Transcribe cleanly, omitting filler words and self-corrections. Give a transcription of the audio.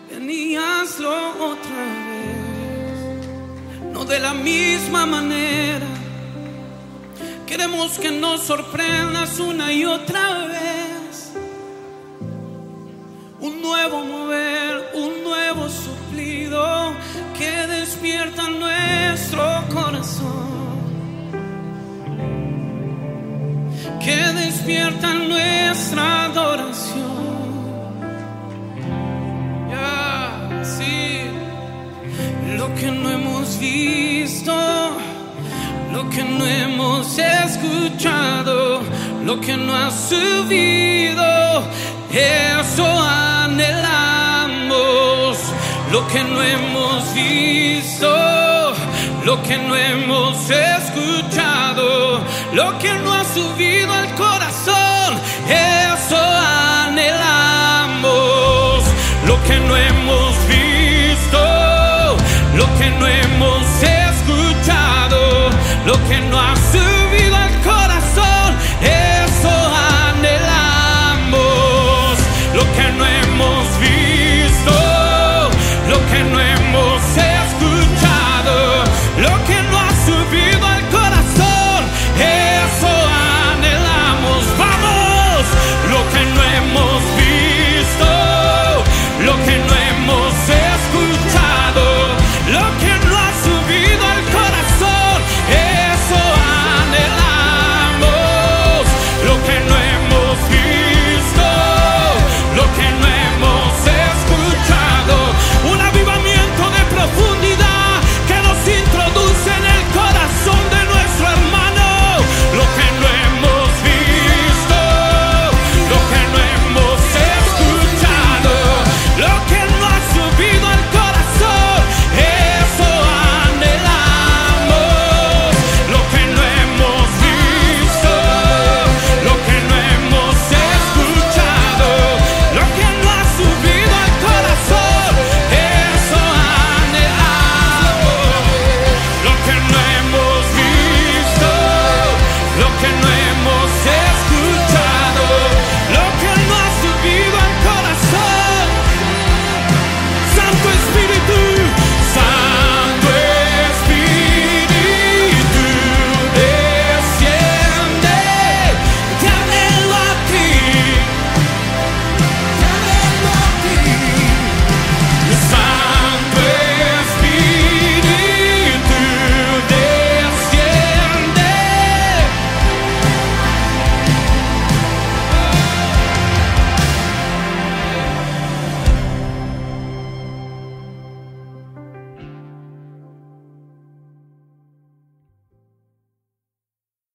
ven y hazlo otra vez. No de la misma manera. Queremos que nos sorprendas una y otra vez. Un nuevo mover, un nuevo suplido que despierta nuestro corazón, que despierta nuestra adoración. Sí, lo que no hemos visto, lo que no hemos escuchado, lo que no ha subido, eso anhelamos. Lo que no hemos visto, lo que no hemos escuchado, lo que no ha subido,